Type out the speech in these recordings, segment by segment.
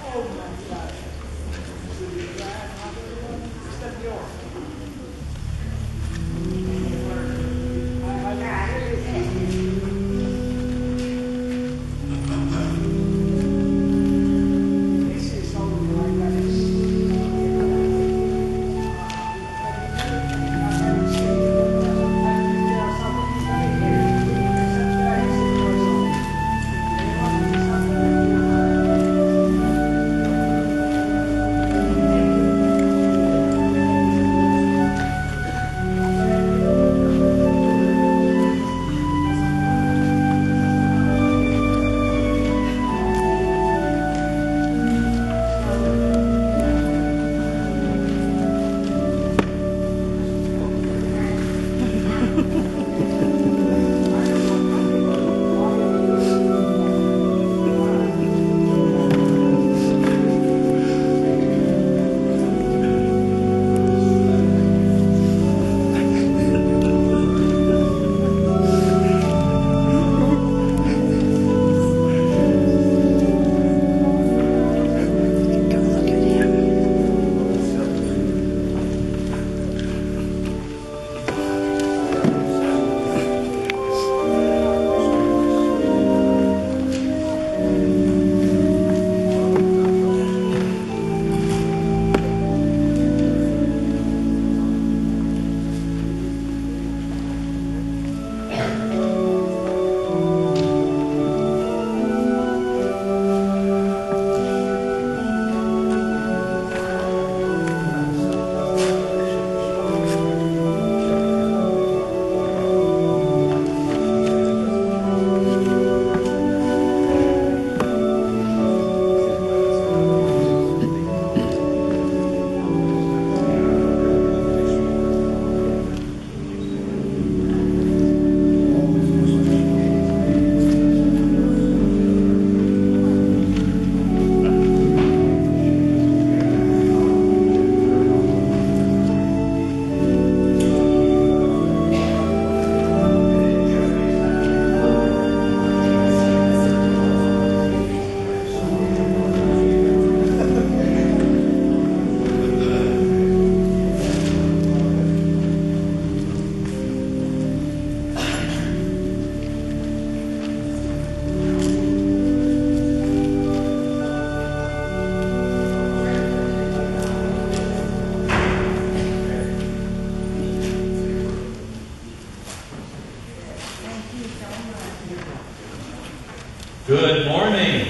Good morning.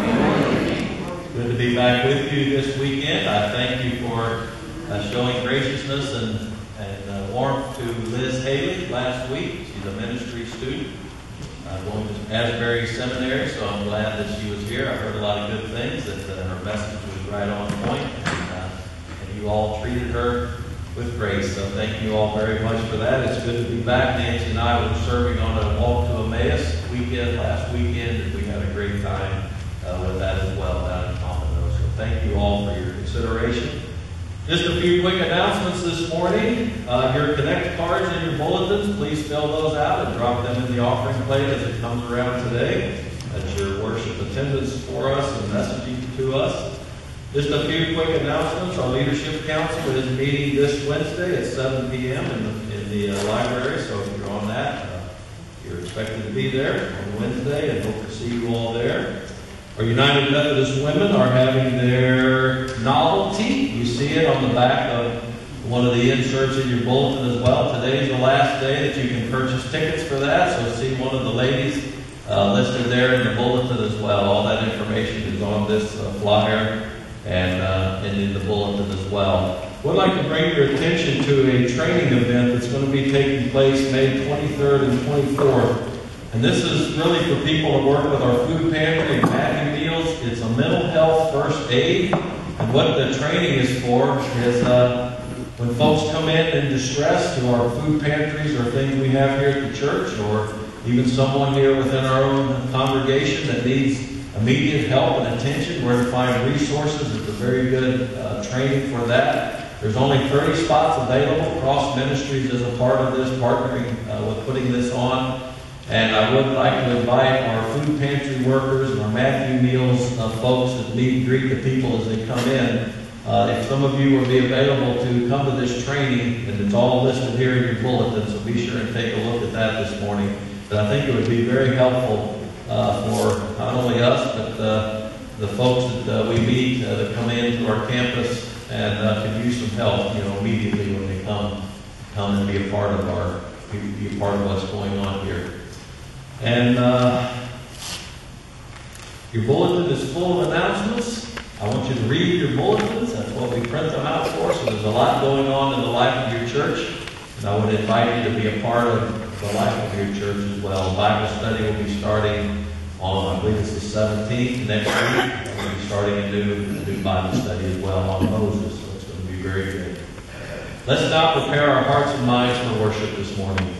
Good to be back with you this weekend. I thank you for showing graciousness and warmth to Liz Haley last week. She's a ministry student going to Asbury Seminary, so I'm glad that she was here. I heard a lot of good things, that her message was right on point, and you all treated her with grace. So thank you all very much for that. It's good to be back. Nancy and I were serving on a walk to Emmaus last weekend, and we had a great time with that as well down in Pompano. So thank you all for your consideration. Just a few quick announcements this morning. Your Connect cards and your bulletins, please fill those out and drop them in the offering plate as it comes around today. That's your worship attendance for us and messaging to us. Just a few quick announcements. Our Leadership Council is meeting this Wednesday at 7 p.m. in the library, so if you're on that, you're expected to be there on Wednesday, and hope to see you all there. Our United Methodist Women are having their novelty. You see it on the back of one of the inserts in your bulletin as well. Today's the last day that you can purchase tickets for that, so see one of the ladies listed there in the bulletin as well. All that information is on this flyer and in the bulletin as well. We'd like to bring your attention to a training event that's going to be taking place May 23rd and 24th. And this is really for people to work with our food pantry and packing meals. It's a mental health first aid. And what the training is for is when folks come in distress to our food pantries or things we have here at the church, or even someone here within our own congregation that needs immediate help and attention, where to find resources. It's a very good training for that. There's only 30 spots available. Cross Ministries is a part of this, partnering with putting this on. And I would like to invite our food pantry workers and our Matthew Meals folks that meet and greet the people as they come in. If some of you will be available to come to this training, and it's all listed here in your bulletin, so be sure and take a look at that this morning. But I think it would be very helpful for not only us, but the folks that we meet that come into our campus and could use some help, immediately when they come and be a part of what's going on here. And your bulletin is full of announcements. I want you to read your bulletins. That's what we print them out for. So there's a lot going on in the life of your church. And I would invite you to be a part of the life of your church as well. Bible study will be starting on, I believe it's the 17th next week. We'll be starting a new Bible study as well on Moses. So it's going to be very good. Let's now prepare our hearts and minds for worship this morning.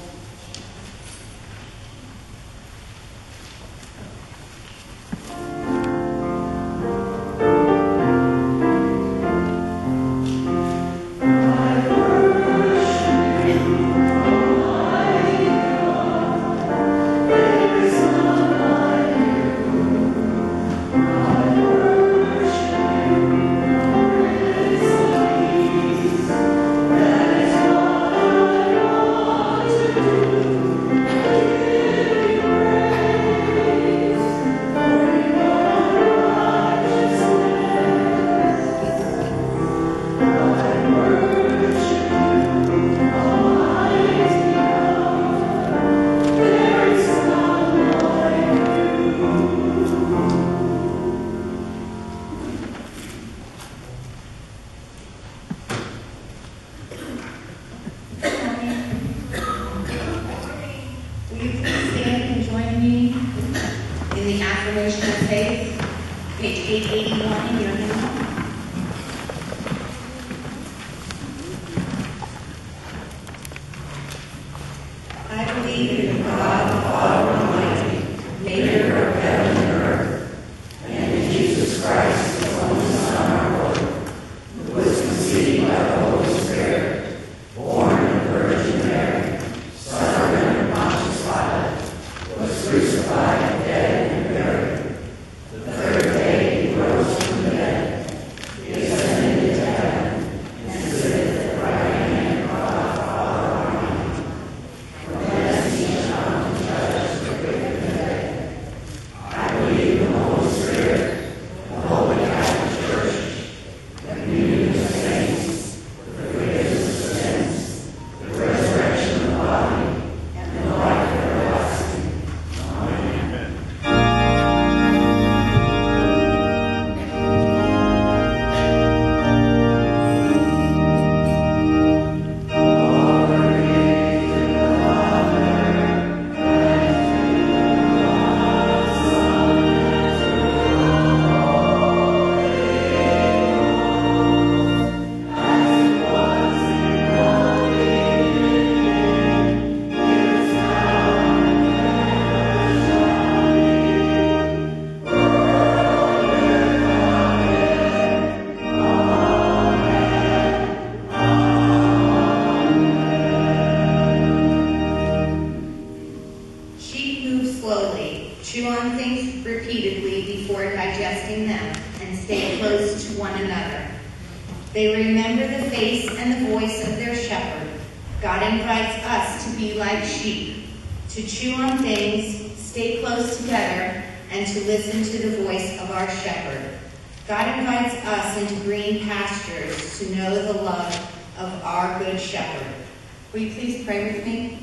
Will you please pray with me?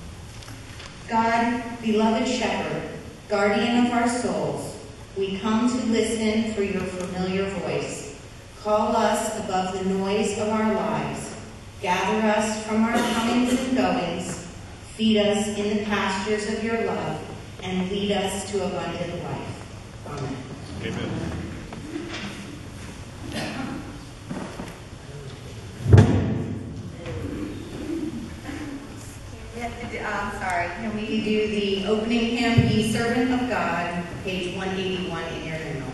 God, beloved shepherd, guardian of our souls, we come to listen for your familiar voice. Call us above the noise of our lives. Gather us from our comings and goings. Feed us in the pastures of your love, and lead us to abundant life. Amen. Amen. Can we do the opening hymn, Ye Servant of God, page 181 in your hymnal?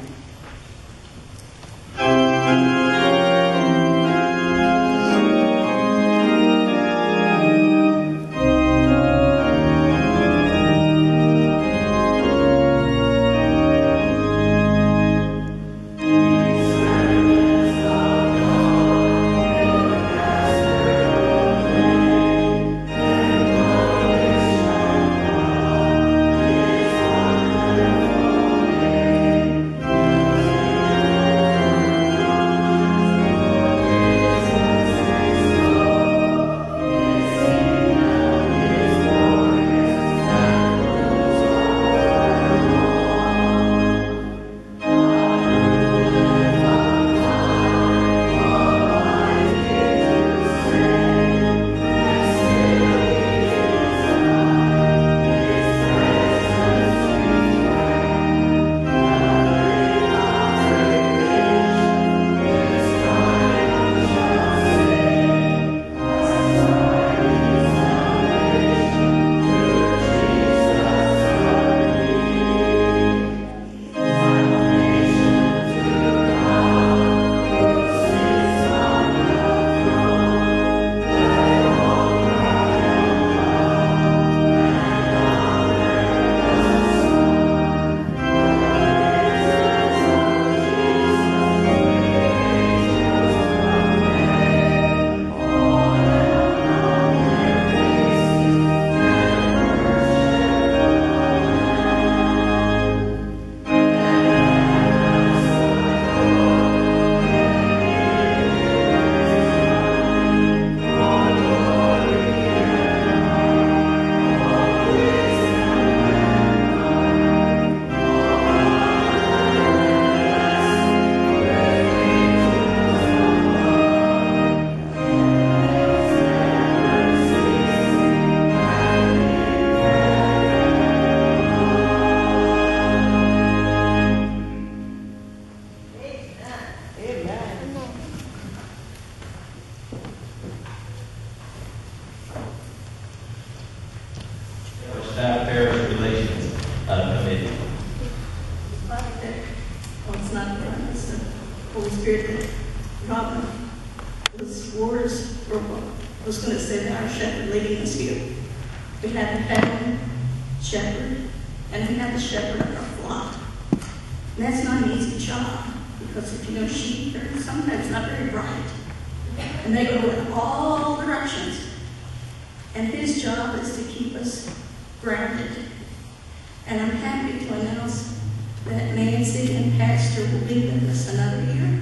not one. It's the Holy Spirit that Robin was going to say that our shepherd leading us here. We had the heavenly shepherd, and we had the shepherd of our flock. And that's not an easy job, because if you know sheep, they're sometimes not very bright. And they go in all directions. And his job is to keep us grounded. And I'm happy to announce that Nancy and Pastor will be with us another year.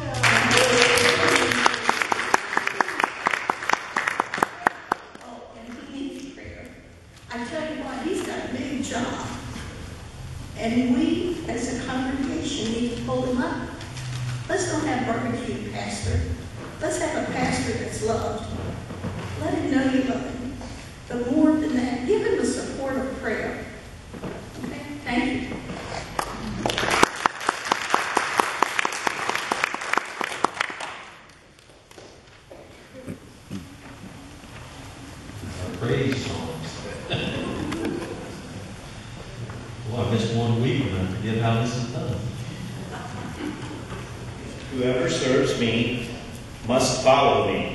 Oh, and he needs prayer. I tell you what, he's got a big job. And we, as a congregation, need to pull him up. Let's don't have barbecue, Pastor. Let's have a pastor that's loved. Let him know you love him. But more than that, give him the support of prayer. Okay? Thank you. Praise songs. Well, I missed 1 week and I forget how this is done. Whoever serves me must follow me.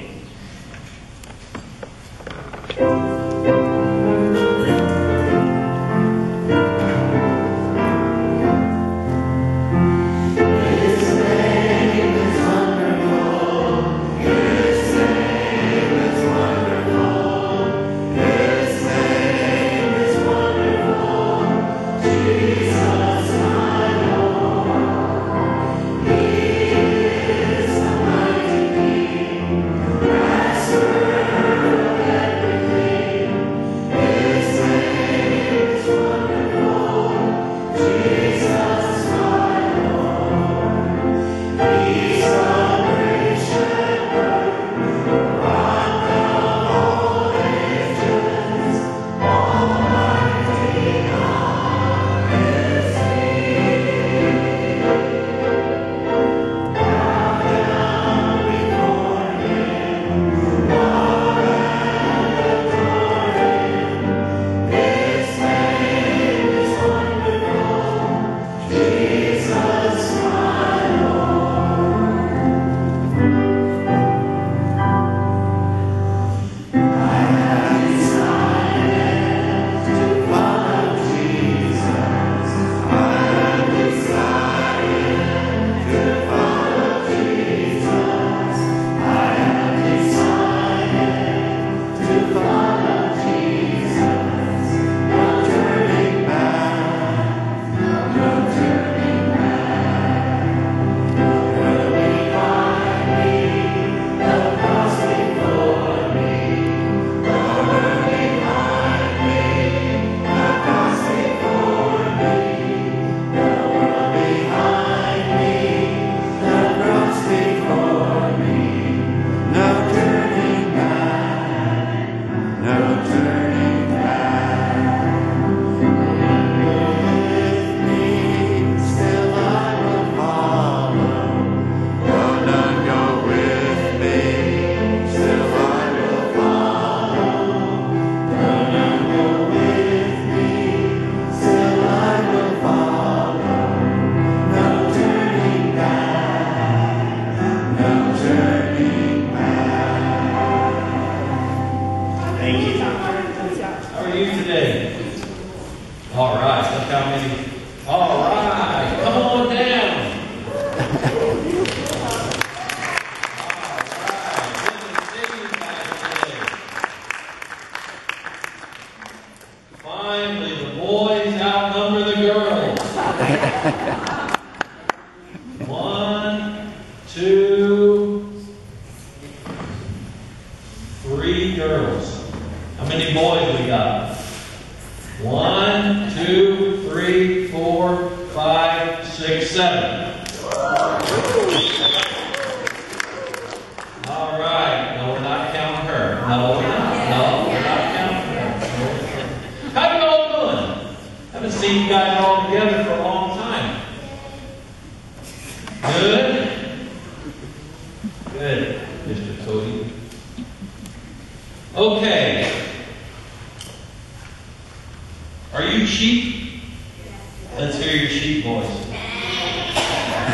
Are you sheep? Let's hear your sheep voice.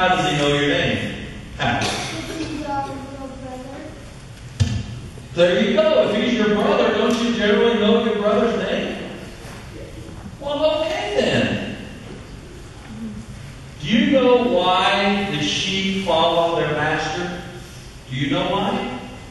How does he know your name? How? There you go. If he's your brother, don't you generally know your brother's name? Well, okay then. Do you know why the sheep follow their master? Do you know why?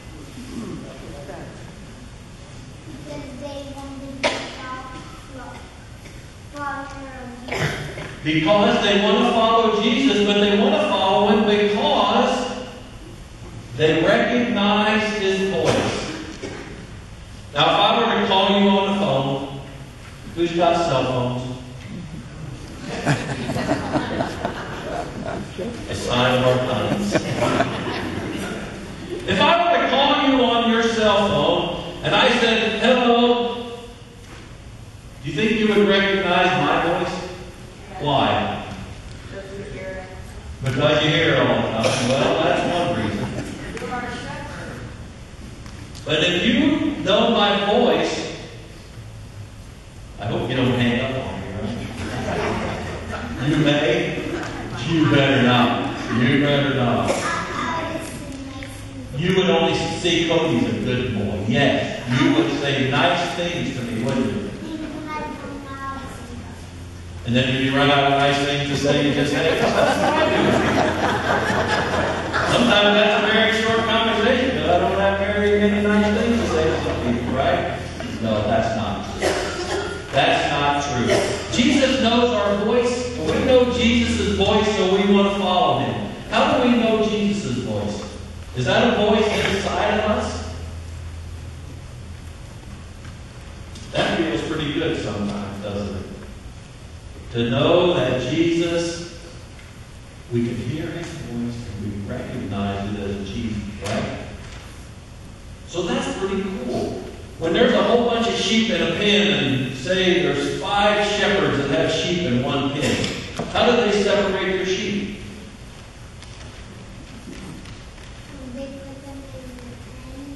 Because they want to follow Jesus, but they want to follow him because they recognize his voice. Now, if I were to call you on the phone, who's got cell phones? A sign of our times. If I were to call you on your cell phone and I said, hello, do you think you would recognize my voice? Why? Because you hear it all the time. Well, that's one reason. But if you know my voice, I hope you don't hang up on me, right? You may. You better not. You better not. You would only see Cody's a good boy. Yes. You would say nice things to me, wouldn't you? And then when you run out of nice things to say, you just say, that's what I do. Sometimes that's a very short conversation, but I don't have very many nice things to say to some people, right? No, that's not true. That's not true. Jesus knows our voice. We know Jesus' voice, so we want to follow him. How do we know Jesus' voice? Is that a voice inside of us? That feels pretty good sometimes, doesn't it? To know that Jesus, we can hear his voice and we recognize it as Jesus, right? So that's pretty cool. When there's a whole bunch of sheep in a pen, and say there's 5 shepherds that have sheep in one pen, how do they separate their sheep? They put them in the pen,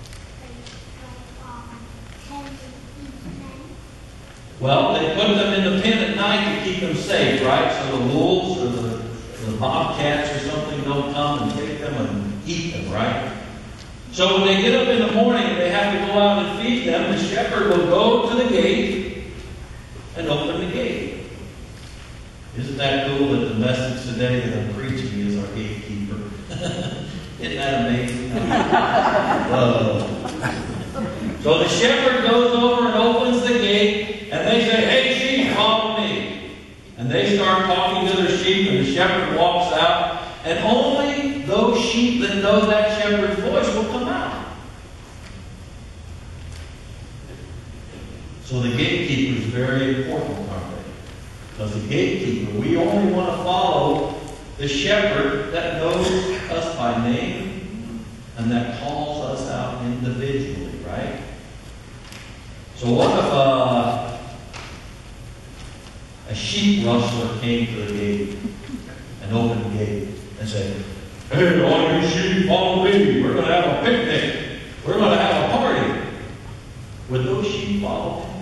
Well, they put them in the pen at night to keep them safe, right? So the wolves or the bobcats or something don't come and take them and eat them, right? So when they get up in the morning and they have to go out and feed them, the shepherd will go to the gate and open the gate. Isn't that cool that the message today that I'm preaching is our gatekeeper? Isn't that amazing? So the shepherd goes over and opens the gate, and they say, hey sheep, follow me. And they start talking to their sheep, and the shepherd walks out, and only those sheep that know that shepherd's voice will come out. So the gatekeeper is very important, aren't they? Because the gatekeeper, we only want to follow the shepherd that knows us by name and that calls us out individually, right? So what if a sheep rustler came to the gate and opened the gate and said, hey, all you sheep, follow me. We're going to have a picnic. We're going to have a party. Would those sheep follow him?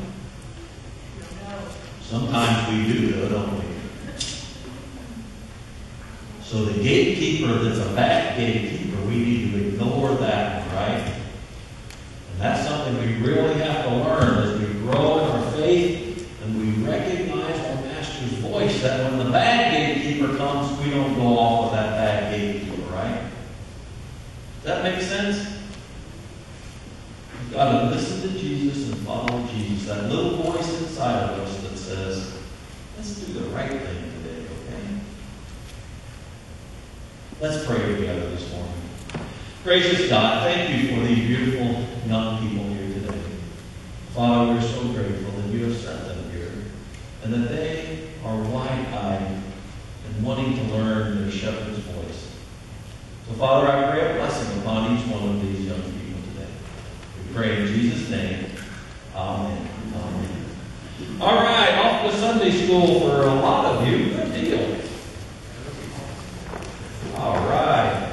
Sometimes we do, though, don't we? So the gatekeeper that's a bad gatekeeper, we need to ignore that, right? And that's something we really have to learn as we grow in our faith and we recognize our Master's voice, that when the bad gatekeeper comes, we don't go off of that bad gatekeeper, right? Does that make sense? We've got to listen to Jesus and follow Jesus. That little voice inside of us that says, let's do the right thing today, okay? Let's pray together this morning. Gracious God, thank you for these beautiful young people here today. Father, we're so grateful that you have sent them here and that they are wide-eyed and wanting to learn their shepherd's voice. So, Father, I pray a blessing upon each one of these young people today. We pray in Jesus' name. Amen. Amen. All right, off to Sunday school for a lot of you. Good deal. All right.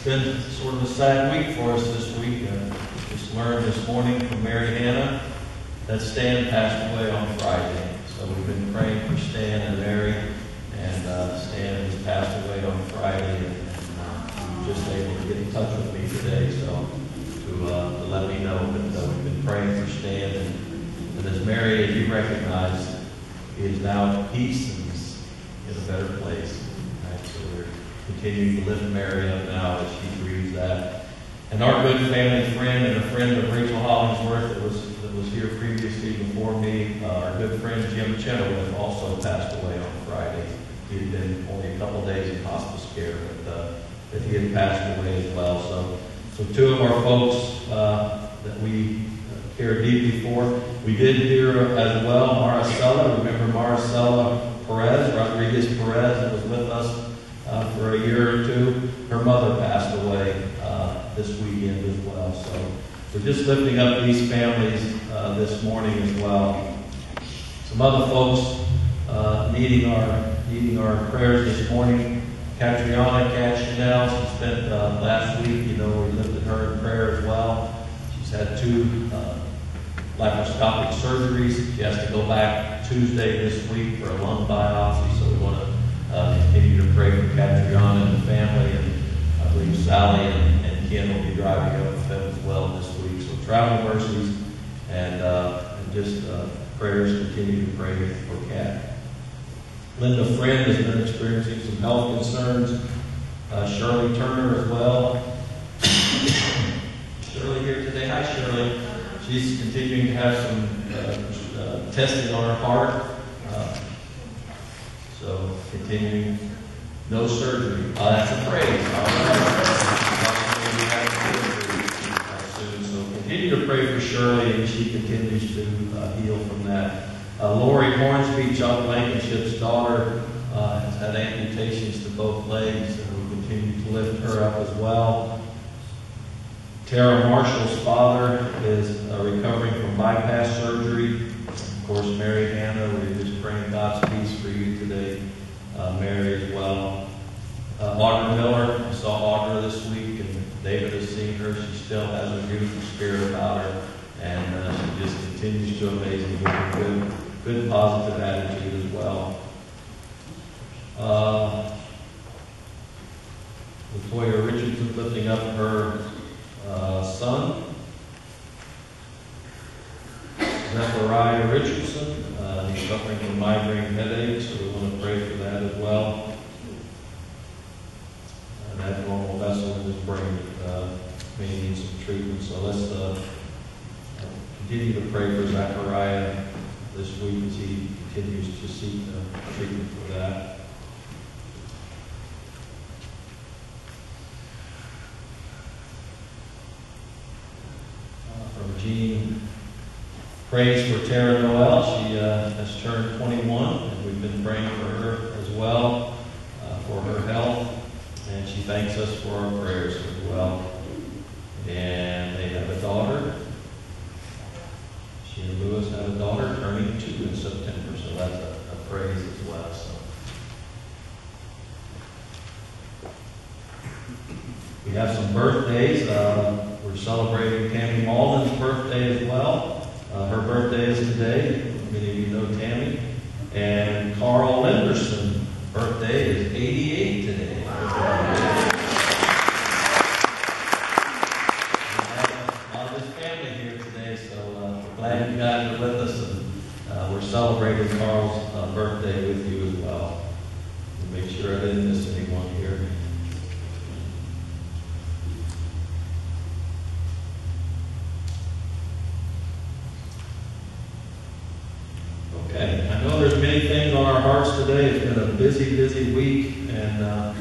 It's been sort of a sad week for us this week. Just learned this morning from Mary Hannah that Stan passed away on Friday. So we've been praying for Stan and Mary, and Stan has passed away on Friday, and he was just able to get in touch with me today, so to let me know that we've been praying for Stan, and as Mary, as you recognize, he is now at peace and is in a better place. Right? So we're continuing to lift Mary up now as she grieves that. And our good family friend and a friend of Rachel Hollingsworth that was here previously before me, our good friend Jim Chenoweth also passed away on Friday. He had been only a couple days in hospice care, but he had passed away as well. So two of our folks that we care deeply for. We did hear as well Maricela. Remember Maricela Perez, Rodriguez Perez, that was with us for a year or two. Her mother passed away this weekend as well. So we're just lifting up these families this morning as well. Some other folks needing our prayers this morning. Catriona Cachinell, she spent last week, we lifted her in prayer as well. She's had 2 laparoscopic surgeries. She has to go back Tuesday this week for a lung biopsy, so we want to continue to pray for Catriona and the family, and I believe Sally and Ken will be driving up with them as well this week. So travel mercies and just prayers, continue to pray for Kat. Linda Friend has been experiencing some health concerns. Shirley Turner as well. Shirley here today. Hi, Shirley. She's continuing to have some testing on her heart. So continuing, no surgery. That's a praise. All right. Soon. So continue to pray for Shirley, and she continues to heal from that. Lori Hornsby, Chuck Blankenship's daughter, has had amputations to both legs, and we continue to lift her up as well. Tara Marshall's father is recovering from bypass surgery. Of course, Mary Hannah, we're just praying God's peace for you today. Mary as well. Audra Miller, I saw Audra this week, and David has seen her. She still has a beautiful spirit about her, and she just continues to amaze me with a good positive attitude as well. Latoya Richardson lifting up her son, Zechariah Richardson. He's suffering from migraine headaches, so we want to pray for that as well. An abnormal vessel in his brain may need some treatment, so let's continue to pray for Zechariah this week as he continues to seek treatment for that. From Jean, praise for Tara Noel. She has turned 21, and we've been praying for her as well, for her health, and she thanks us for our prayers as well. And they have a daughter. She and Lewis have a daughter turning 2 in September, so that's a praise as well. So we have some birthdays. We're celebrating Tammy Malden's birthday as well. Her birthday is today. Many of you know Tammy. And Carl Lenderson, birthday is 88 today. We have a lot of his family here today, so we're glad you guys are with us, and we're celebrating Carl's birthday with you as well. We'll make sure I didn't miss anyone here. Okay, I know there's many things on our hearts today. It's been a busy, busy week, and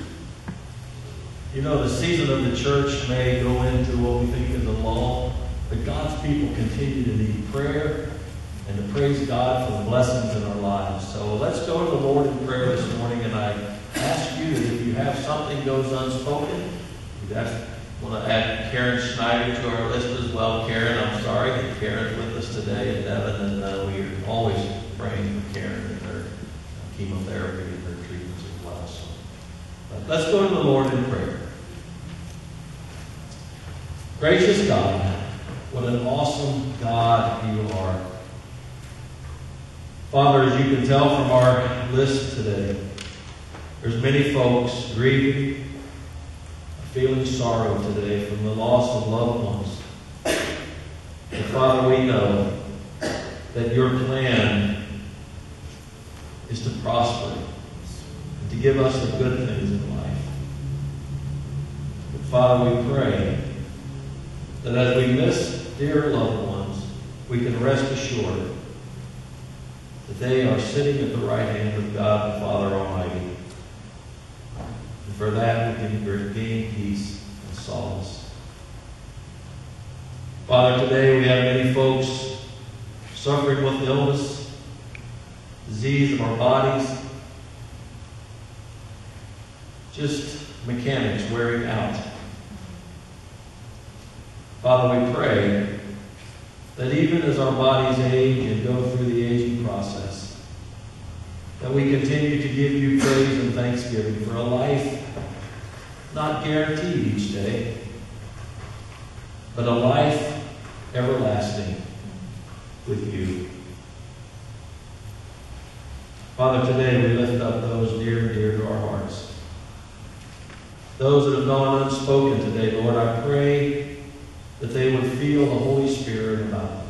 the season of the church may go into what we think is a lull, but God's people continue to need prayer and to praise God for the blessings in our lives. So let's go to the Lord in prayer this morning, and I ask you that if you have something goes unspoken, I want to add Karen Schneider to our list as well. Karen, I'm sorry that Karen's with us today, and Devin, and we're always praying for Karen and her chemotherapy and her treatments as well. So let's go to the Lord in prayer. Gracious God, what an awesome God you are. Father, as you can tell from our list today, there's many folks grieving, feeling sorrow today from the loss of loved ones. And Father, we know that your plan is to prosper and to give us the good things in life. But Father, we pray that as we miss dear loved ones, we can rest assured that they are sitting at the right hand of God the Father Almighty. And for that, we can gain peace and solace. Father, today we have many folks suffering with illness, disease of our bodies, just mechanics wearing out. Father, we pray that even as our bodies age and go through the aging process, that we continue to give you praise and thanksgiving for a life not guaranteed each day, but a life everlasting with you. Father, today we lift up those near and dear to our hearts. Those that have gone unspoken today, Lord, I pray that they would feel the Holy Spirit about them.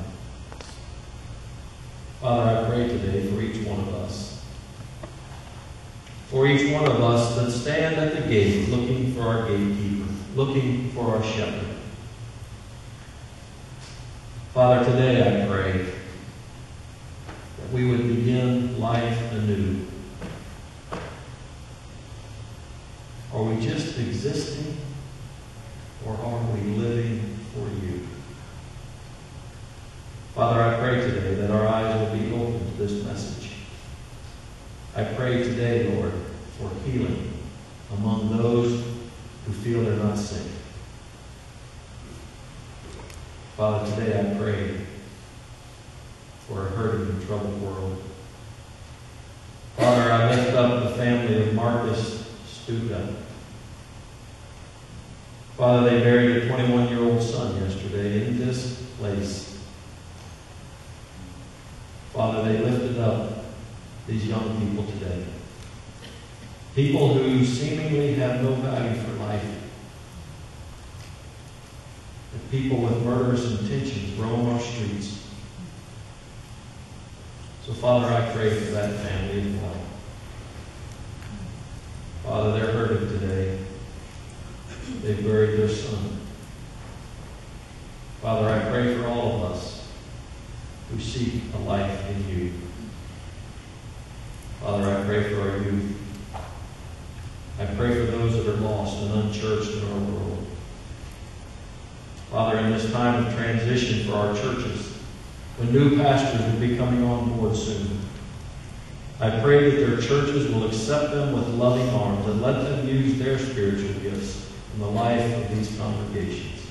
Father, I pray today for each one of us. For each one of us that stand at the gate looking for our gatekeeper, looking for our shepherd. Father, today I pray that we would begin life anew. Are we just existing, or are we living for you? Father, I pray today that our eyes will be open to this message. I pray today, Lord, for healing among those who feel they're not sick. Father, today I pray for a hurting and troubled world. Father, I lift up the family of Marcus Stuka. Father, they buried a 21-year-old son yesterday in this place. Father, they lifted up these young people today. People who seemingly have no value for life. And people with murderous intentions roam our streets. So, Father, I pray for that family as well. Father, they're hurting today. They've buried their son. Father, I pray for all of us who seek a life in you. Father, I pray for our youth. I pray for those that are lost and unchurched in our world. Father, in this time of transition for our churches, when new pastors will be coming on board soon, I pray that their churches will accept them with loving arms and let them use their spiritual gifts in the life of these congregations.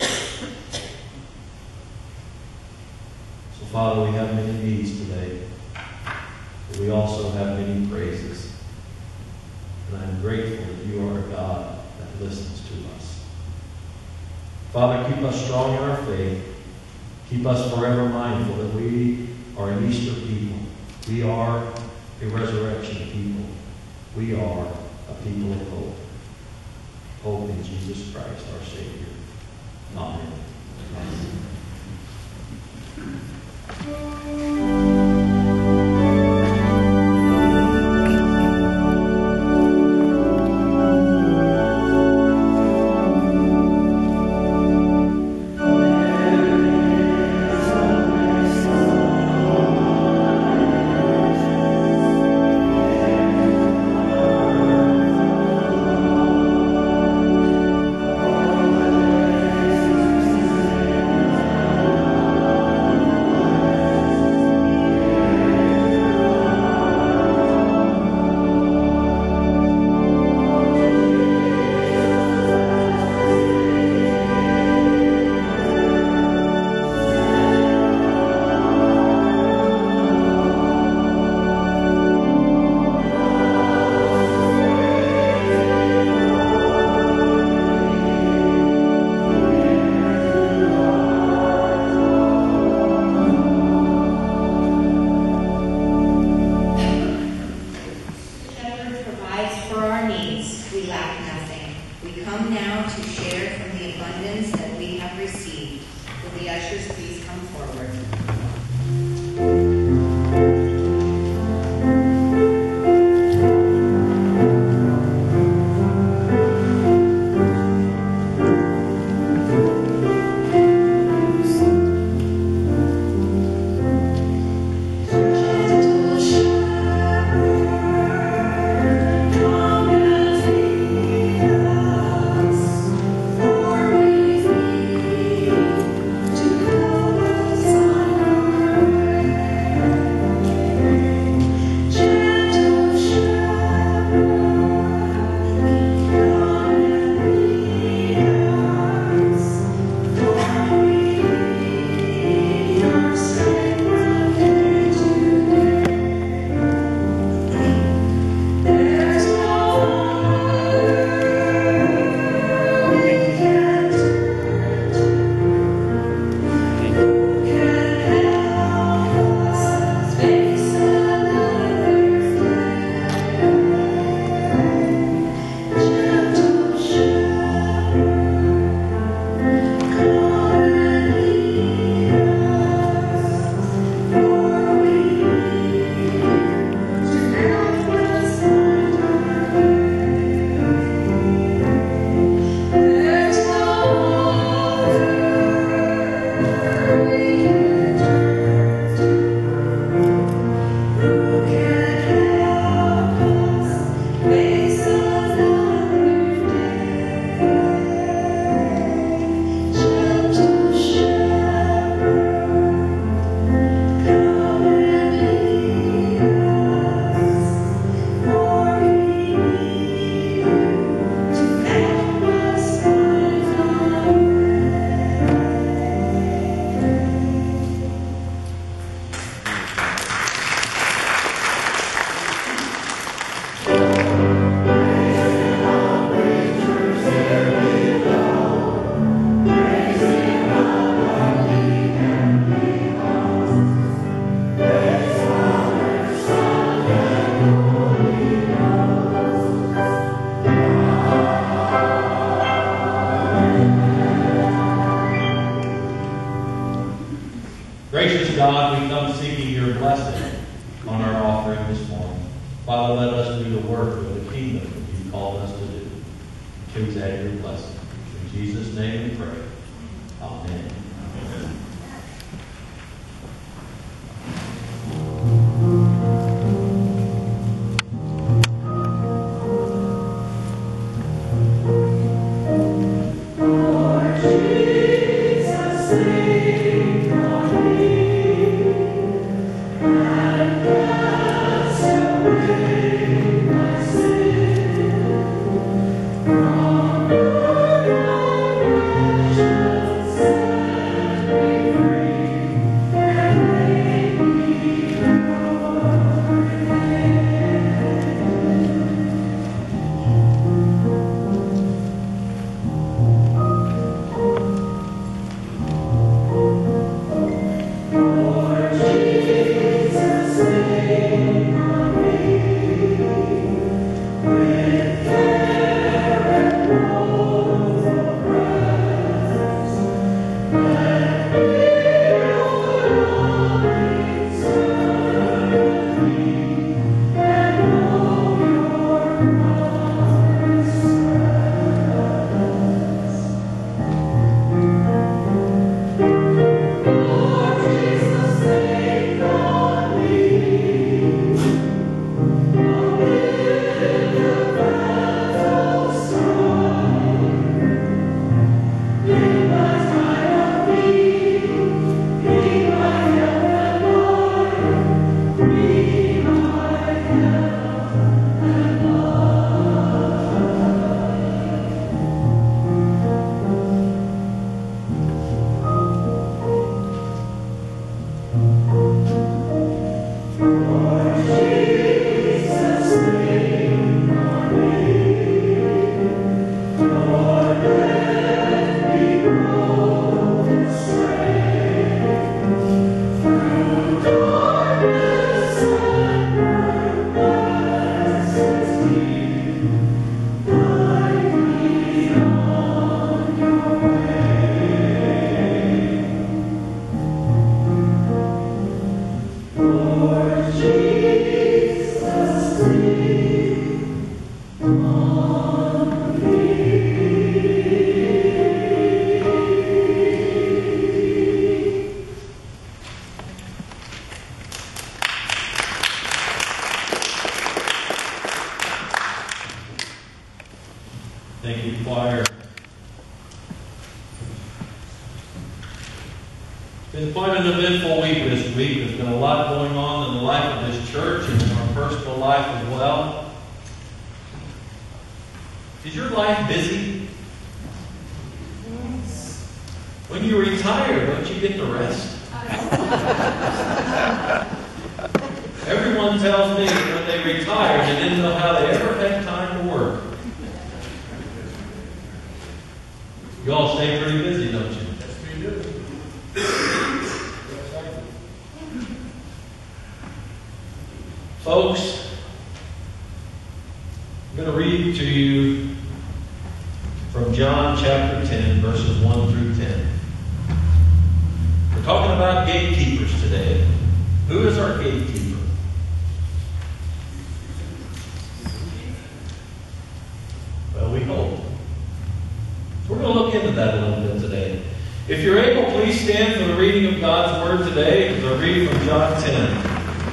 So, Father, we have many needs today, but we also have many praises. And I'm grateful that you are a God that listens to us. Father, keep us strong in our faith. Keep us forever mindful that we are an Easter people. We are a resurrection people. We are a people of hope. Hope in Jesus Christ, our Savior. Amen. Amen. come now to share from the abundance that we have received. Will the ushers please come forward? Gracious God, we come seeking your blessing on our offering this morning. Father, let us do the work of the kingdom that you called us to do. Please add your blessing. In Jesus' name we pray. Amen. Thank you. Thank you, choir. It's been quite an eventful week this week. There's been a lot going on in the life of this church and in our personal life as well. Is your life busy? When you retire, don't you get to rest? Everyone tells me when they retired, they didn't know how they ever had time to work. You all stay pretty busy, don't you? Yes, we do. Folks, I'm going to read to you from John chapter 10, verses 1 through 10. We're talking about gatekeepers today. Who is our gatekeeper? Well, we hope. So we're going to look into that a little bit today. If you're able, please stand for the reading of God's Word today. It's a reading from John 10.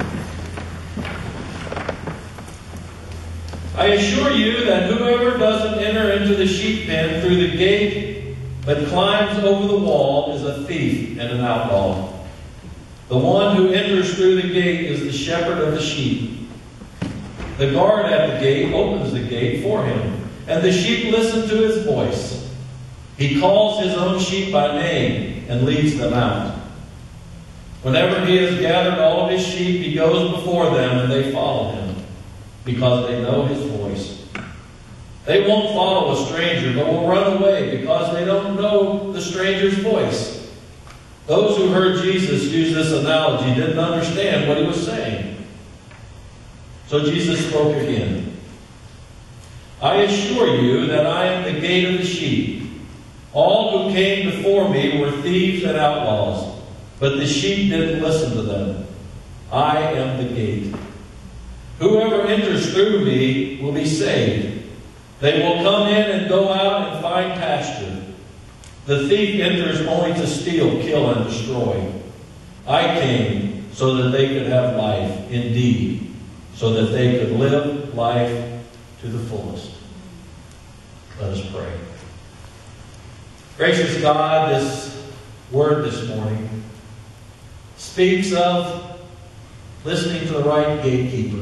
I assure you that whoever doesn't enter into the sheep pen through the gate, but climbs over the wall, is a thief and an outlaw. The one who enters through the gate is the shepherd of the sheep. The guard at the gate opens the gate for him, and the sheep listen to his voice. He calls his own sheep by name and leads them out. Whenever he has gathered all of his sheep, he goes before them, and they follow him, because they know his voice. They won't follow a stranger, but will run away because they don't know the stranger's voice. Those who heard Jesus use this analogy didn't understand what he was saying. So Jesus spoke again. I assure you that I am the gate of the sheep. All who came before me were thieves and outlaws, but the sheep didn't listen to them. I am the gate. Whoever enters through me will be saved. They will come in and go out and find pasture. The thief enters only to steal, kill, and destroy. I came so that they could have life, indeed, so that they could live life to the fullest. Let us pray. Gracious God, this word this morning speaks of listening to the right gatekeeper.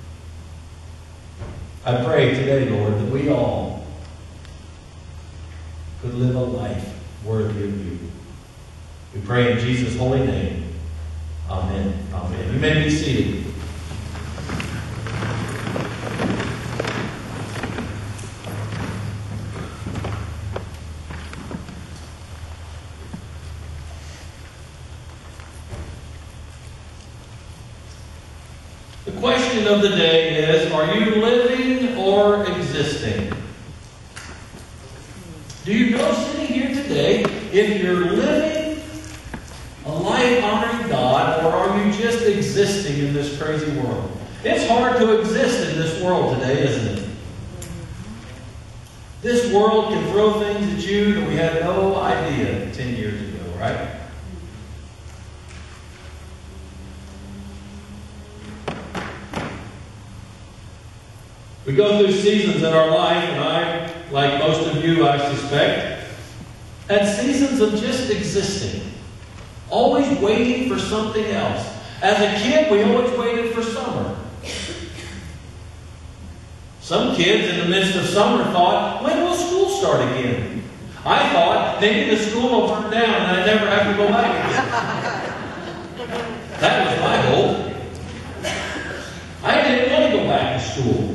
I pray today, Lord, that we all could live a life worthy of you. We pray in Jesus' holy name. Amen. Amen. You may be seated. The question of the day is, are you living or existing? Do you know, sitting here today, if you're living a life honoring God, or are you just existing in this crazy world? It's hard to exist in this world today, isn't it? This world can throw things at you that we had no idea 10 years ago, right? We go through seasons in our life, and I, like most of you, I suspect, had seasons of just existing. Always waiting for something else. As a kid, we always waited for summer. Some kids in the midst of summer thought, when will school start again? I thought, maybe the school will burn down and I never have to go back again. That was my hope. I didn't want to go back to school.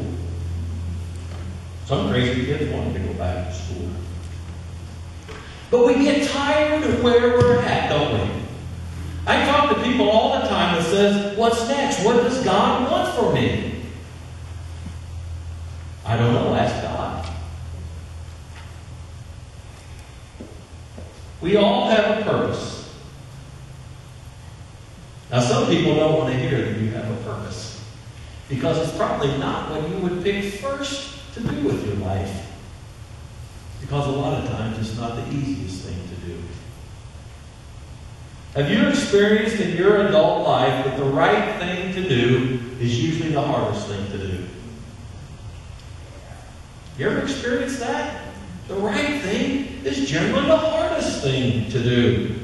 Some crazy kids wanted to go back to school. But we get tired of where we're at, don't we? I talk to people all the time that says, what's next? What does God want for me? I don't know. Ask God. We all have a purpose. Now, some people don't want to hear that you have a purpose, because it's probably not what you would pick first to do with your life. Because a lot of times it's not the easiest thing to do. Have you experienced in your adult life that the right thing to do is usually the hardest thing to do? You ever experienced that? The right thing is generally the hardest thing to do.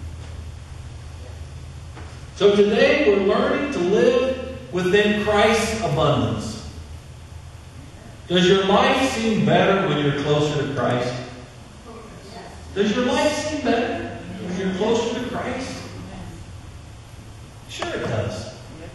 So today we're learning to live within Christ's abundance. Does your life seem better when you're closer to Christ? Does your life seem better when you're closer to Christ? Sure it does.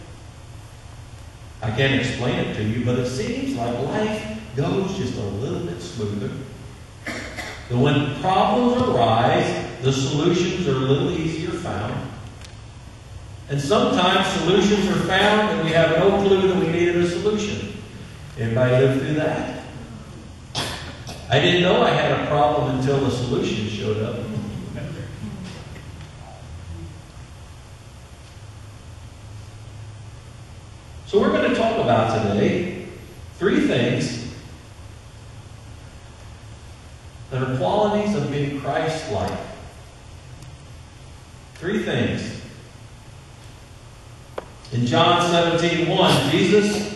I can't explain it to you, but it seems like life goes just a little bit smoother. And when problems arise, the solutions are a little easier found. And sometimes solutions are found and we have no clue that we needed a solution. Anybody lived through that? I didn't know I had a problem until the solution showed up. So we're going to talk about today 3 things that are qualities of being Christ-like. 3 things. In John 17:1,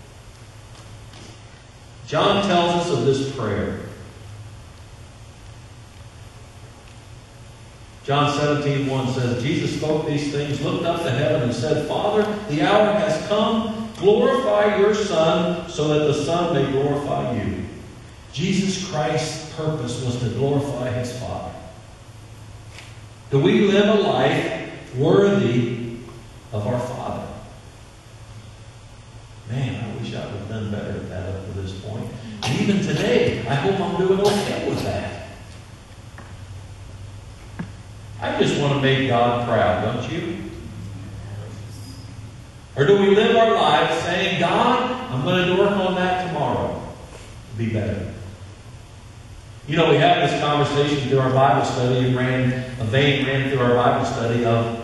John tells us of this prayer. John 17:1 says, Jesus spoke these things, looked up to heaven, and said, Father, the hour has come. Glorify your Son, so that the Son may glorify you. Jesus Christ's purpose was to glorify his Father. Do we live a life worthy of our Father? Man, I wish I would have done better at that up to this point. And even today, I hope I'm doing okay with that. I just want to make God proud, don't you? Or do we live our lives saying, God, I'm going to work on that tomorrow to be better? You know, we had this conversation through our Bible study. A vein ran through our Bible study of,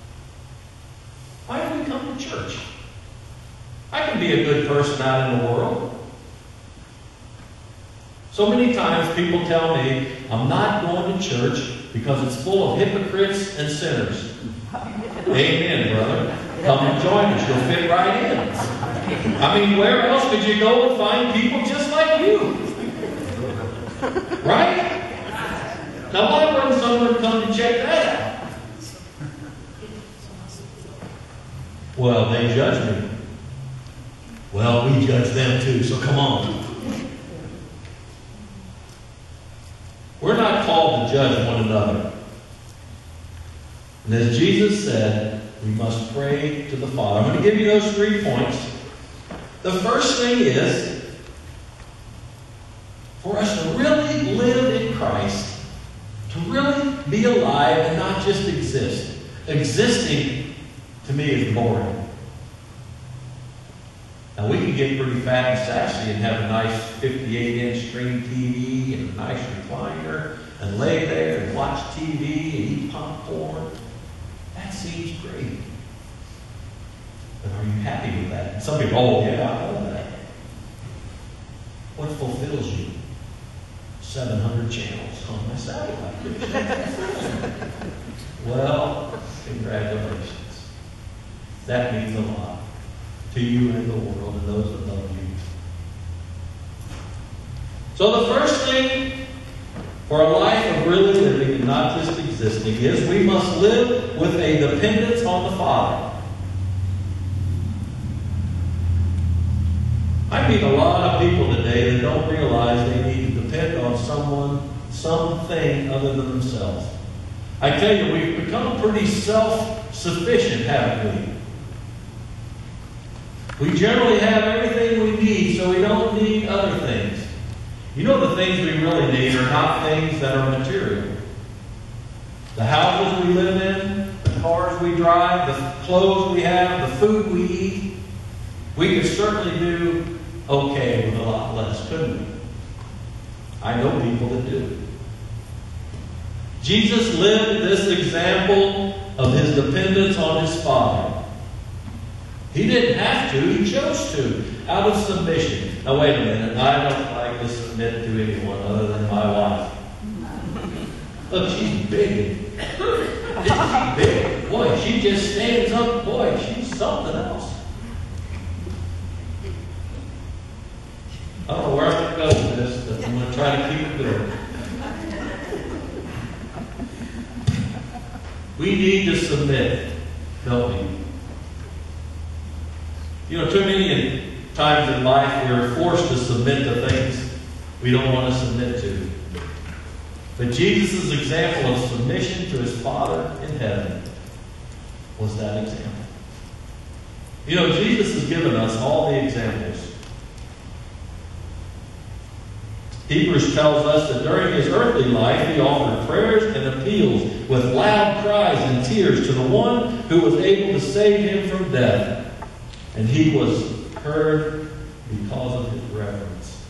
why do we come to church? I can be a good person out in the world. So many times people tell me, I'm not going to church because it's full of hypocrites and sinners. Amen, brother. Come and join us. You'll fit right in. I mean, where else could you go and find people just like you? Right? Now, why wouldn't someone come to check that out? Well, they judge me. Well, we judge them too, so come on. We're not called to judge one another. And as Jesus said, we must pray to the Father. I'm going to give you those 3 points. The first thing is, for us to really live in Christ, to really be alive and not just exist. Existing, to me, is boring. Now, we can get pretty fat and sassy and have a nice 58-inch screen TV and a nice recliner and lay there and watch TV and eat popcorn. That seems great. But are you happy with that? And some people, oh, yeah, I know that. What fulfills you? 700 channels on my satellite dish. Well, congratulations. That means a lot to you and the world and those that love you. So the first thing for a life of really living and not just existing is we must live with a dependence on the Father. I meet a lot of people today that don't realize they need to depend on someone, something other than themselves. I tell you, we've become pretty self-sufficient, haven't we? We generally have everything we need, so we don't need other things. You know, the things we really need are not things that are material. The houses we live in, the cars we drive, the clothes we have, the food we eat. We could certainly do okay with a lot less, couldn't we? I know people that do. Jesus lived this example of his dependence on his Father. He didn't have to, he chose to, out of submission. Now wait a minute, I don't like to submit to anyone other than my wife. Look, she's big. She's big. Boy, she just stands up. Boy, she's something else. I don't know where I'm going to go with I'm going to try to keep it going. We need to submit, don't we? You know, too many times in life we're forced to submit to things we don't want to submit to. But Jesus' example of submission to his Father in heaven was that example. You know, Jesus has given us all the examples. Hebrews tells us that during his earthly life, he offered prayers and appeals with loud cries and tears to the one who was able to save him from death. And he was heard because of his reverence.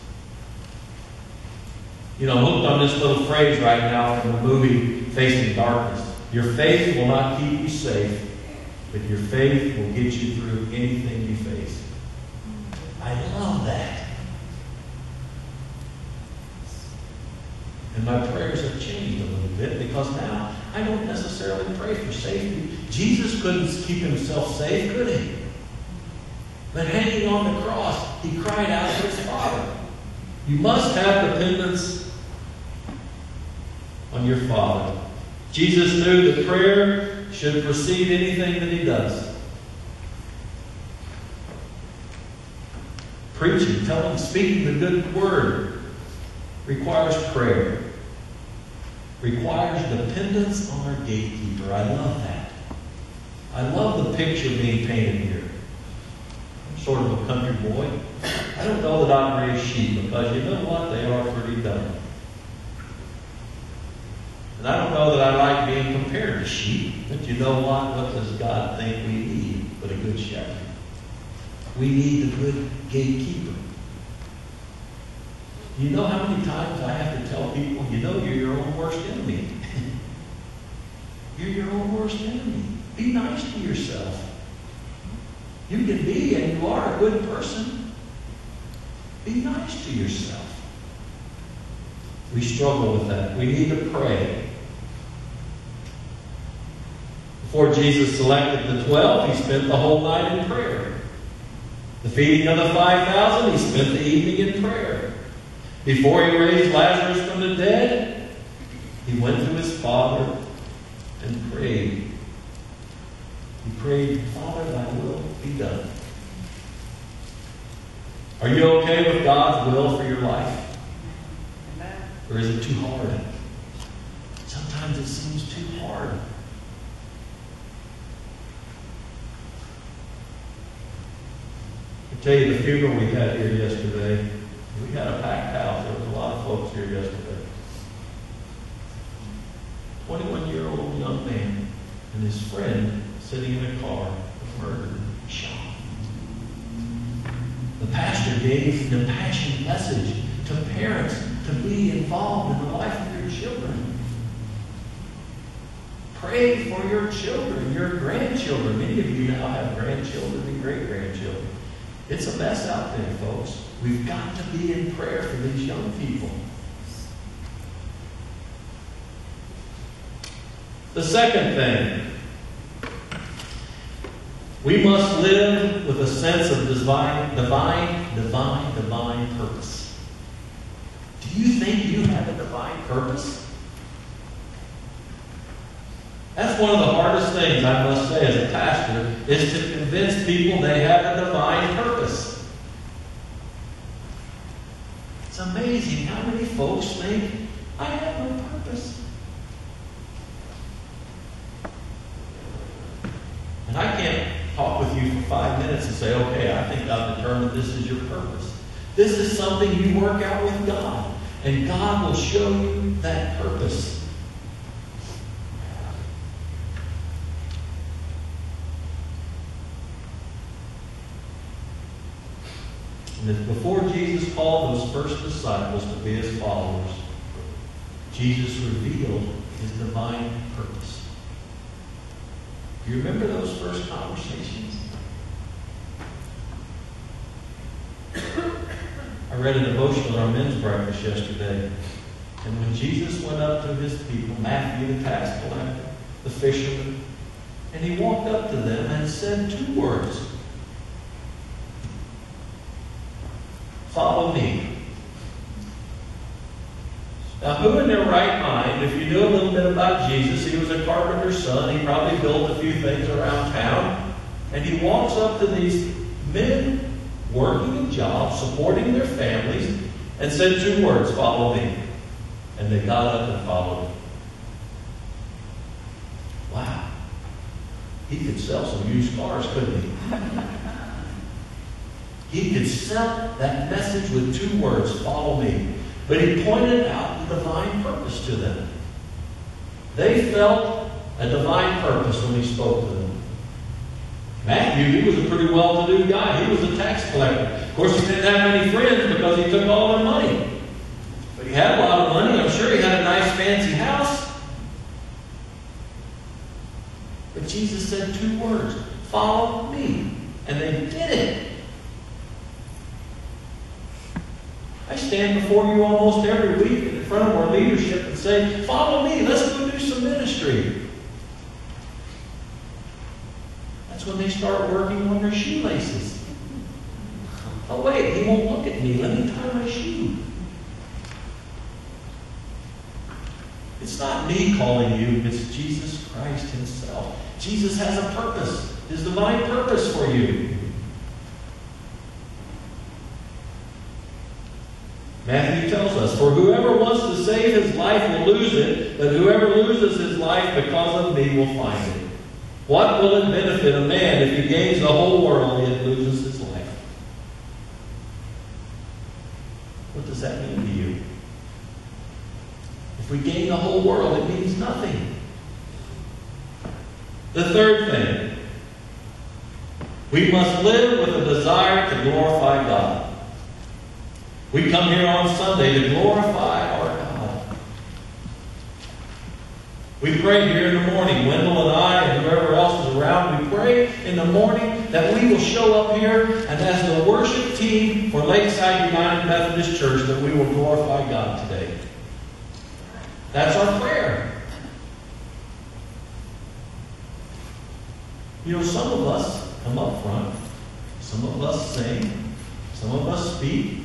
You know, I'm hooked on this little phrase right now from the movie Facing Darkness. Your faith will not keep you safe, but your faith will get you through anything you face. I love that. And my prayers have changed a little bit because now I don't necessarily pray for safety. Jesus couldn't keep himself safe, could he? But hanging on the cross, he cried out to his Father. You must have dependence on your Father. Jesus knew that prayer should precede anything that he does. Preaching, telling, speaking the good word requires prayer. Requires dependence on our gatekeeper. I love that. I love the picture being painted here. I'm sort of a country boy. I don't know that I raise sheep because you know what? They are pretty dumb. And I don't know that I like being compared to sheep. But you know what? What does God think we need but a good shepherd? We need a good gatekeeper. You know how many times I have to tell people, you know you're your own worst enemy. You're your own worst enemy. Be nice to yourself. You can be, and you are, a good person. Be nice to yourself. We struggle with that. We need to pray. Before Jesus selected the 12, he spent the whole night in prayer. The feeding of the 5,000, he spent the evening in prayer. Before he raised Lazarus from the dead, he went to his Father and prayed. He prayed, Father, thy will be done. Are you okay with God's will for your life? Or is it too hard? Sometimes it seems too hard. I tell you, the funeral we had here yesterday, we had a packed house. There was a lot of folks here yesterday. 21-year-old young man and his friend sitting in a car was murdered, shot. The pastor gave an impassioned message to parents to be involved in the life of your children. Pray for your children, your grandchildren. Many of you now have grandchildren and great-grandchildren. It's a mess out there, folks. We've got to be in prayer for these young people. The second thing, we must live with a sense of divine purpose. Do you think you have a divine purpose? That's one of the hardest things, I must say, as a pastor, is to convince people they have a divine purpose. It's amazing how many folks think, I have no purpose. And I can't talk with you for 5 minutes and say, okay, I think I've determined this is your purpose. This is something you work out with God, and God will show you that purpose. And before Jesus called those first disciples to be his followers, Jesus revealed his divine purpose. Do you remember those first conversations? I read a devotional at our men's breakfast yesterday. And when Jesus went up to his people, Matthew the tax collector, the fisherman, and he walked up to them and said 2 words. Follow me. Now, who in their right mind, if you knew a little bit about Jesus, he was a carpenter's son, he probably built a few things around town, and he walks up to these men working in jobs, supporting their families, and said 2 words, "Follow me." And they got up and followed him. Wow. He could sell some used cars, couldn't he? He could sell that message with 2 words, "Follow me." But he pointed out the divine purpose to them. They felt a divine purpose when he spoke to them. Matthew, he was a pretty well-to-do guy. He was a tax collector. Of course, he didn't have many friends because he took all their money. But he had a lot of money. I'm sure he had a nice, fancy house. But Jesus said 2 words, "Follow me." And they did it. I stand before you almost every week in front of our leadership and say, "Follow me. Let's go do some ministry." That's when they start working on their shoelaces. Oh, wait, he won't look at me. Let me tie my shoe. It's not me calling you. It's Jesus Christ himself. Jesus has a purpose. His divine purpose for you. Matthew tells us, "For whoever wants to save his life will lose it, but whoever loses his life because of me will find it. What will it benefit a man if he gains the whole world yet loses his life?" What does that mean to you? If we gain the whole world, it means nothing. The third thing, we must live with a desire to glorify God. We come here on Sunday to glorify our God. We pray here in the morning. Wendell and I and whoever else is around, we pray in the morning that we will show up here and as the worship team for Lakeside United Methodist Church that we will glorify God today. That's our prayer. You know, some of us come up front. Some of us sing. Some of us speak.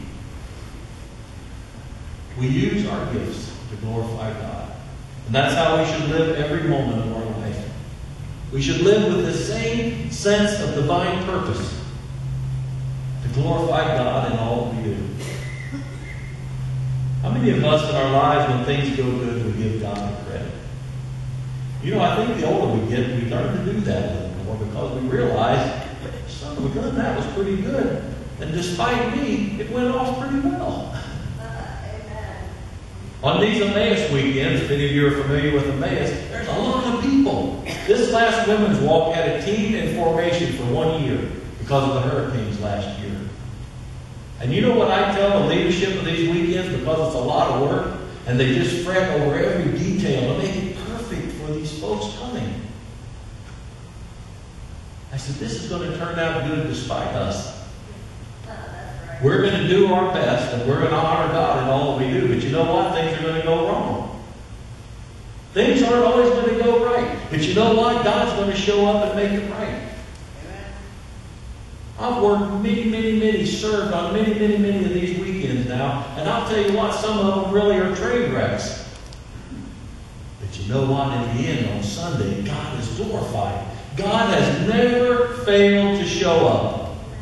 We use our gifts to glorify God. And that's how we should live every moment of our life. We should live with the same sense of divine purpose to glorify God in all that we do. How many of us in our lives, when things go good, we give God the credit? You know, I think the older we get, we learn to do that a little more because we realize, son, we done that was pretty good. And despite me, it went off pretty well. On these Emmaus weekends, if any of you are familiar with Emmaus, there's a lot of people. This last women's walk had a team in formation for 1 year because of the hurricanes last year. And you know what I tell the leadership of these weekends? Because it's a lot of work, and they just fret over every detail to make it perfect for these folks coming. I said, this is going to turn out good despite us. We're going to do our best, and we're going to honor God in all that we do. But you know what? Things are going to go wrong. Things aren't always going to go right. But you know what? God's going to show up and make it right. I've worked many, served on many of these weekends now. And I'll tell you what, some of them really are train wrecks. But you know what? In the end, on Sunday, God is glorified. God has never failed to show up.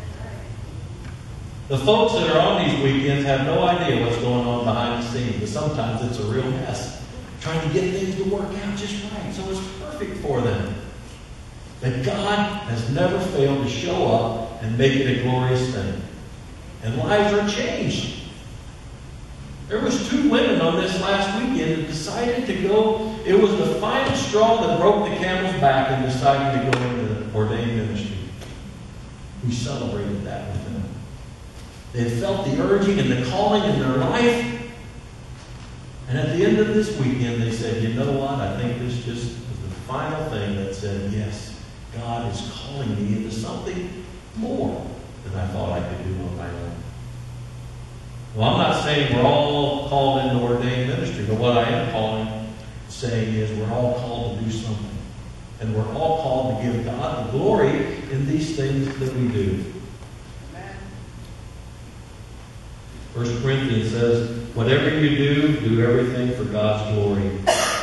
The folks that are on these weekends have no idea what's going on behind the scenes, but sometimes it's a real mess. Trying to get things to work out just right, so it's perfect for them. But God has never failed to show up and make it a glorious thing. And lives are changed. There was 2 women on this last weekend that decided to go. It was the final straw that broke the camel's back in deciding to go into ordained ministry. We celebrated that with them. They had felt the urging and the calling in their life. And at the end of this weekend, they said, you know what? I think this just was the final thing that said, yes, God is calling me into something more than I thought I could do on my own. Well, I'm not saying we're all called into ordained ministry, but what I am saying is we're all called to do something. And we're all called to give God the glory in these things that we do. 1 Corinthians says, whatever you do, do everything for God's glory.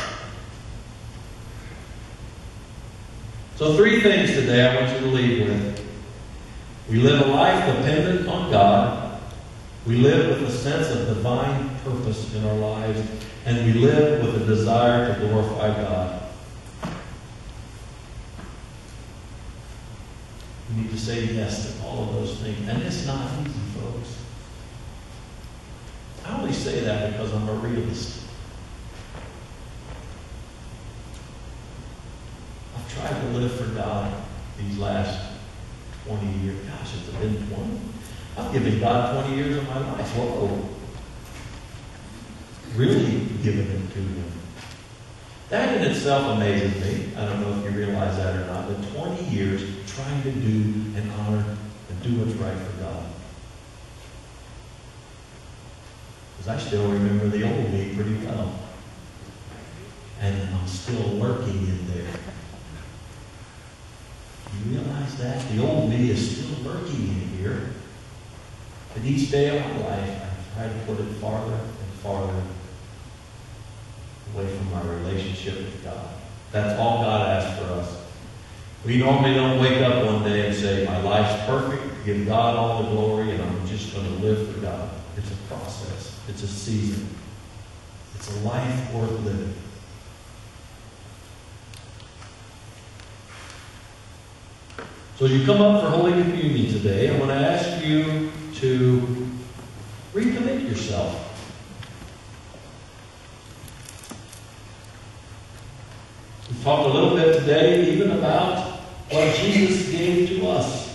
So 3 things today I want you to leave with. We live a life dependent on God. We live with a sense of divine purpose in our lives. And we live with a desire to glorify God. We need to say yes to all of those things. And it's not easy, folks. I only say that because I'm a realist. I've tried to live for God these last 20 years. Gosh, it's been 20. I've given God 20 years of my life. Whoa. Really given it to Him. That in itself amazes me. I don't know if you realize that or not, but 20 years trying to do and honor and do what's right for God. Because I still remember the old me pretty well. And I'm still lurking in there. You realize that? The old me is still lurking in here. But each day of my life, I try to put it farther and farther away from my relationship with God. That's all God asks for us. We normally don't wake up one day and say, my life's perfect, give God all the glory, and I'm just going to live for God. It's a process. It's a season. It's a life worth living. So as you come up for Holy Communion today, I want to ask you to recommit yourself. We've talked a little bit today even about what Jesus gave to us.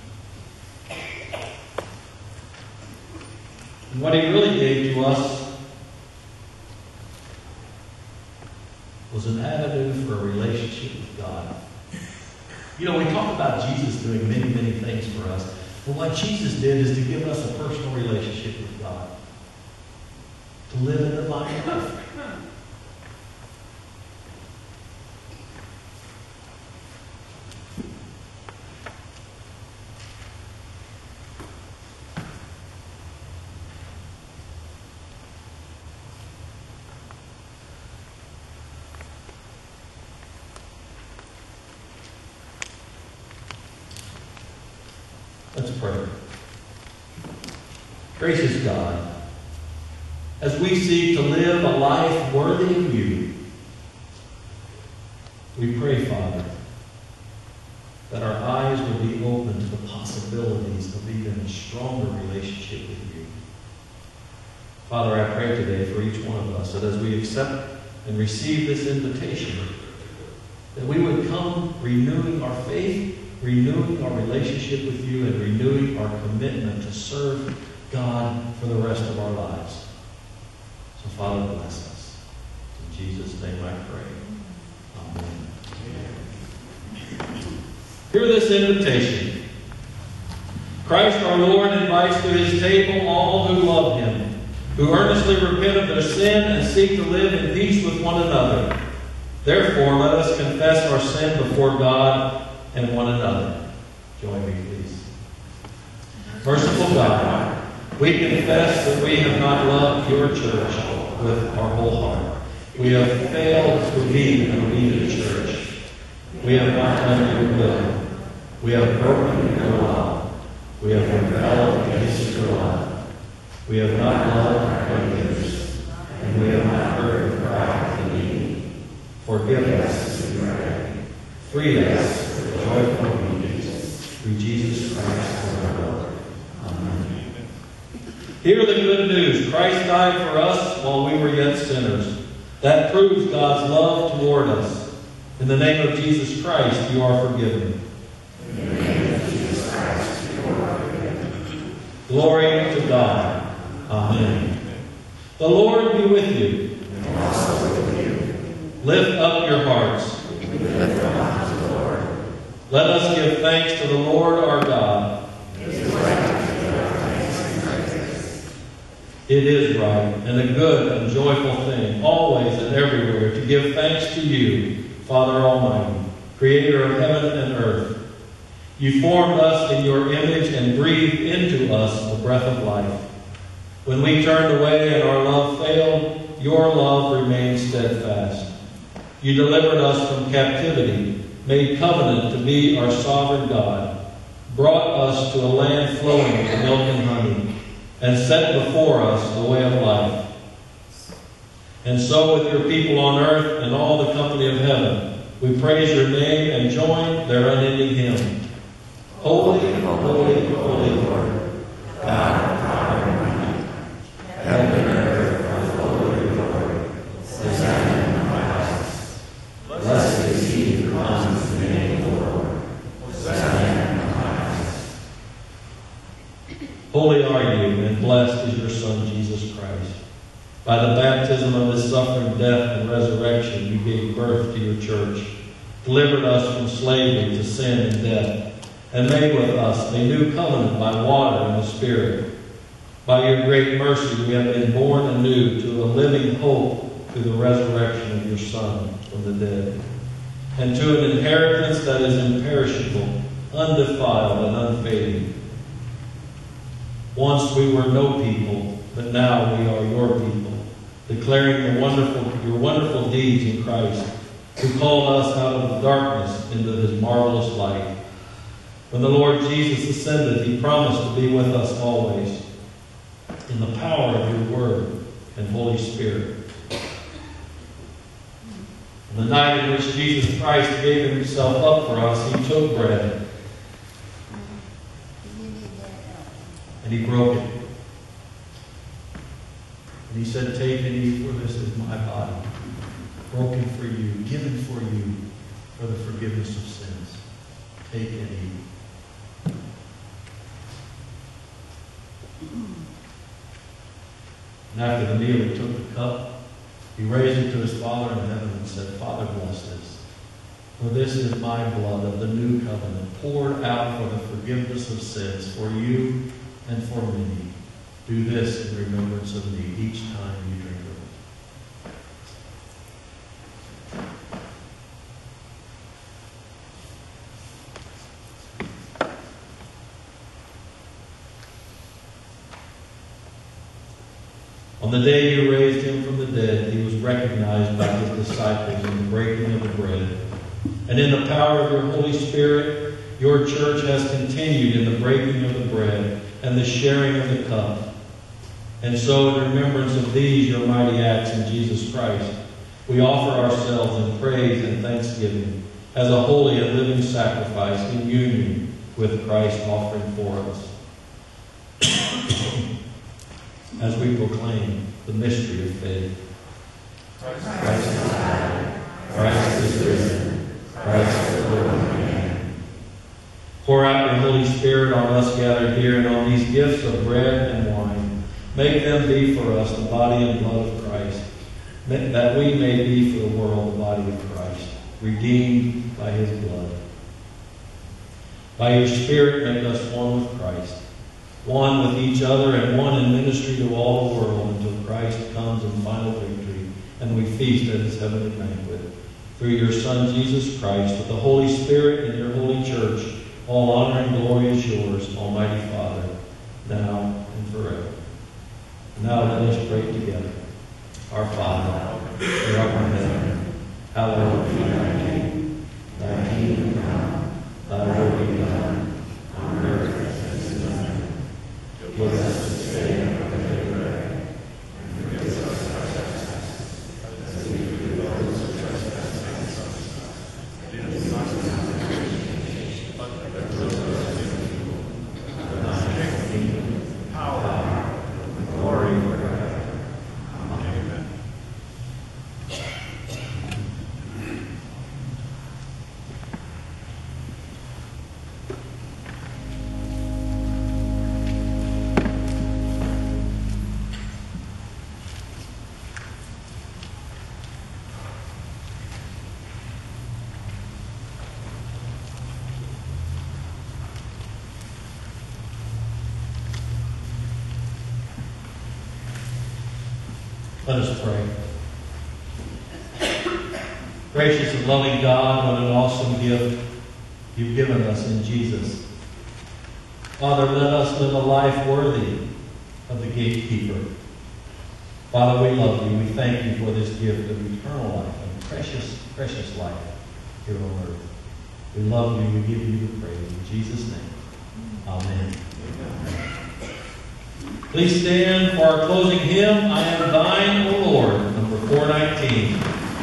And what He really gave to us was an avenue for a relationship with God. You know, we talk about Jesus doing many, many things for us. But what Jesus did is to give us a personal relationship with God. To live a divine life. Let's pray. Gracious God, as we seek to live a life worthy of You, we pray, Father, that our eyes would be open to the possibilities of even a stronger relationship with You. Father, I pray today for each one of us that as we accept and receive this invitation, that we would come renewing our faith, renewing our relationship with You, and renewing our commitment to serve God for the rest of our lives. So, Father, bless us. In Jesus' name I pray. Amen. Hear this invitation. Christ our Lord invites to His table all who love Him, who earnestly repent of their sin and seek to live in peace with one another. Therefore, let us confess our sin before God and one another. Join me, please. Merciful God, we confess that we have not loved Your church with our whole heart. We have failed to lead and lead the church. We have not done Your will. We have broken Your law. We have rebelled against Your love. We have not loved our neighbors, and we have not heard the cry of the needy. Forgive us, we pray. Free us with joyful obedience. Through Jesus Christ our Lord. Amen. Hear the good news. Christ died for us while we were yet sinners. That proves God's love toward us. In the name of Jesus Christ, you are forgiven. In the name of Jesus Christ, you are forgiven. Glory to God. Amen. The Lord be with you. And also with you. Lift up your hearts. We lift them up to the Lord. Let us give thanks to the Lord our God. It is right to give our thanks and praise. It is right and a good and joyful thing, always and everywhere, to give thanks to You, Father Almighty, Creator of heaven and earth. You formed us in Your image and breathed into us the breath of life. When we turned away and our love failed, your love remained steadfast. You delivered us from captivity, made covenant to be our sovereign God, brought us to a land flowing with milk and honey, and set before us the way of life. And so with your people on earth and all the company of heaven, we praise your name and join their unending hymn. Holy, holy, holy Lord, God of power and might, heaven and earth are full of your glory. Hosanna in the highest. Blessed is he who comes in the name of the Lord. Hosanna in the highest. Holy are you, and blessed is your Son, Jesus Christ. By the baptism of his suffering, death, and resurrection, you gave birth to your church, delivered us from slavery to sin and death, and made with us a new covenant by water and the Spirit. By your great mercy, we have been born anew to a living hope through the resurrection of your Son from the dead, and to an inheritance that is imperishable, undefiled, and unfading. Once we were no people, but now we are your people, declaring your wonderful deeds in Christ, who called us out of the darkness into his marvelous light. When the Lord Jesus ascended, he promised to be with us always in the power of your word and Holy Spirit. On the night in which Jesus Christ gave himself up for us, he took bread and he broke it. And he said, "Take and eat, for this is my body, broken for you, given for you, for the forgiveness of sins. Take and eat." And after the meal, he took the cup, he raised it to his Father in heaven and said, "Father, bless this. For this is my blood of the new covenant, poured out for the forgiveness of sins, for you and for many. Do this in remembrance of me each time you drink of it." On the day you raised him from the dead, he was recognized by his disciples in the breaking of the bread. And in the power of your Holy Spirit, your church has continued in the breaking of the bread and the sharing of the cup. And so, in remembrance of these, your mighty acts in Jesus Christ, we offer ourselves in praise and thanksgiving as a holy and living sacrifice in union with Christ's offering for us. As we proclaim the mystery of faith. Christ is died. Christ is risen. Christ is Lord again. Pour out your Holy Spirit on us gathered here and on these gifts of bread and wine. Make them be for us the body and blood of Christ, that we may be for the world the body of Christ, redeemed by his blood. By your Spirit, make us one with Christ, one with each other, and one in ministry to all the world until Christ comes in final victory and we feast at his heavenly banquet. Through your Son, Jesus Christ, with the Holy Spirit and your holy church, all honor and glory is yours, Almighty Father, now and forever. Now let us pray together. Our Father, who art in heaven, hallowed be thy name. Thy kingdom come, thy will be done, on earth as it is in heaven. Give us this day our daily bread, and forgive us our trespasses, as we forgive those who trespass against us. Lead us not into temptation, but deliver us from evil. For thine is the kingdom, power, and glory forever. Amen. Let us pray. Gracious and loving God, what an awesome gift you've given us in Jesus. Father, let us live a life worthy of the gatekeeper. Father, we love you. We thank you for this gift of eternal life and precious, precious life here on earth. We love you. We give you the praise. In Jesus' name, amen. Please stand for our closing hymn, I Am Thine, O Lord, number 419.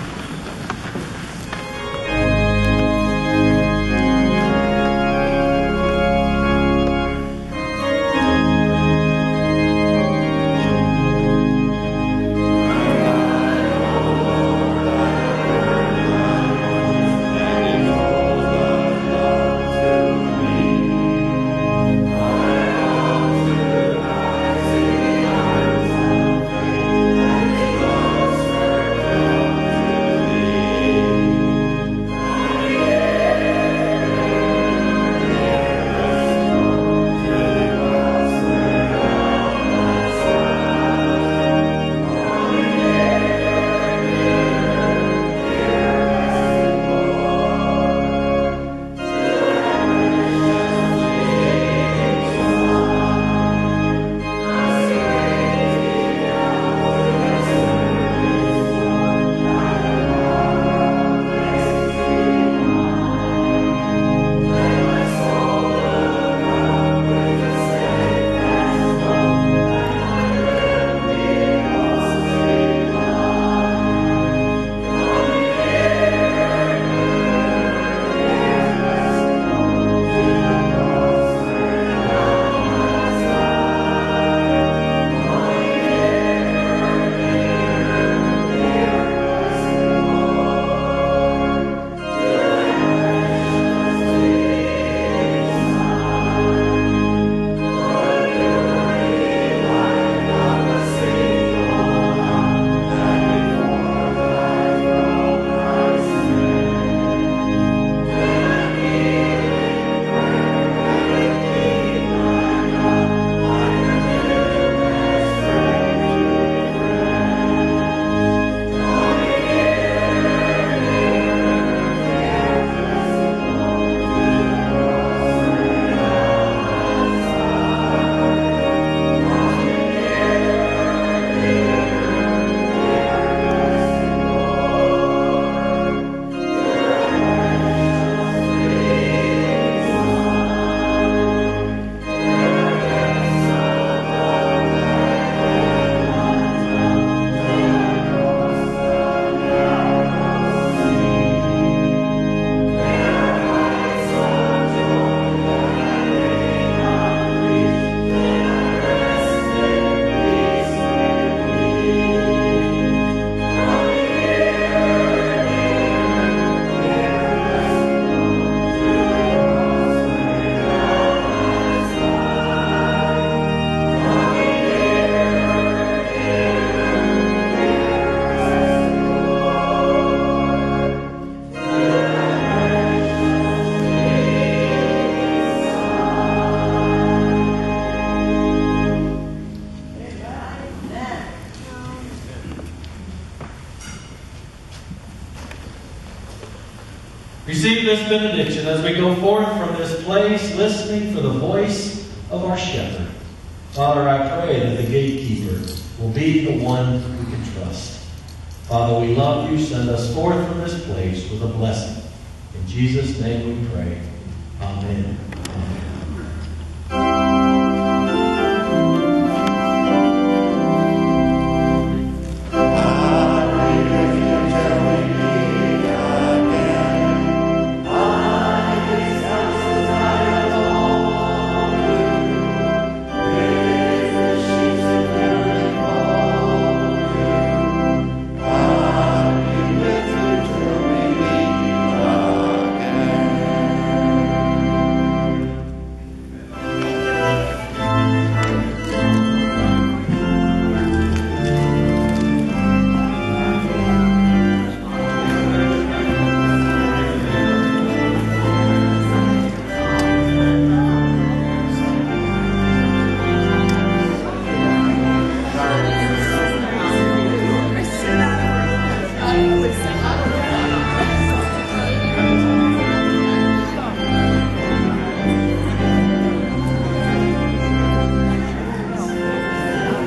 Receive this benediction as we go forth from this place, listening for the voice of our shepherd. Father, I pray that the gatekeeper will be the one we can trust. Father, we love you. Send us forth from this place with a blessing. In Jesus' name we pray. Amen.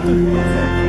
Amen.